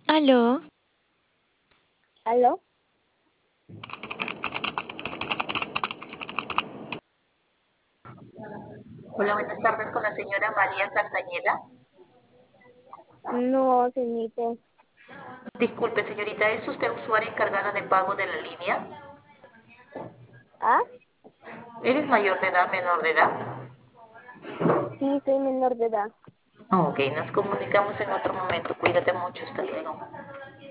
Aló, ¿Aló? Hola, buenas tardes con la señora María Castañeda. No, señorita. Disculpe, señorita, ¿es usted usuaria encargada de pago de la línea? ¿Ah? ¿Eres mayor de edad, menor de edad? Sí, soy menor de edad. Ok, nos comunicamos en otro momento. Cuídate mucho, hasta luego.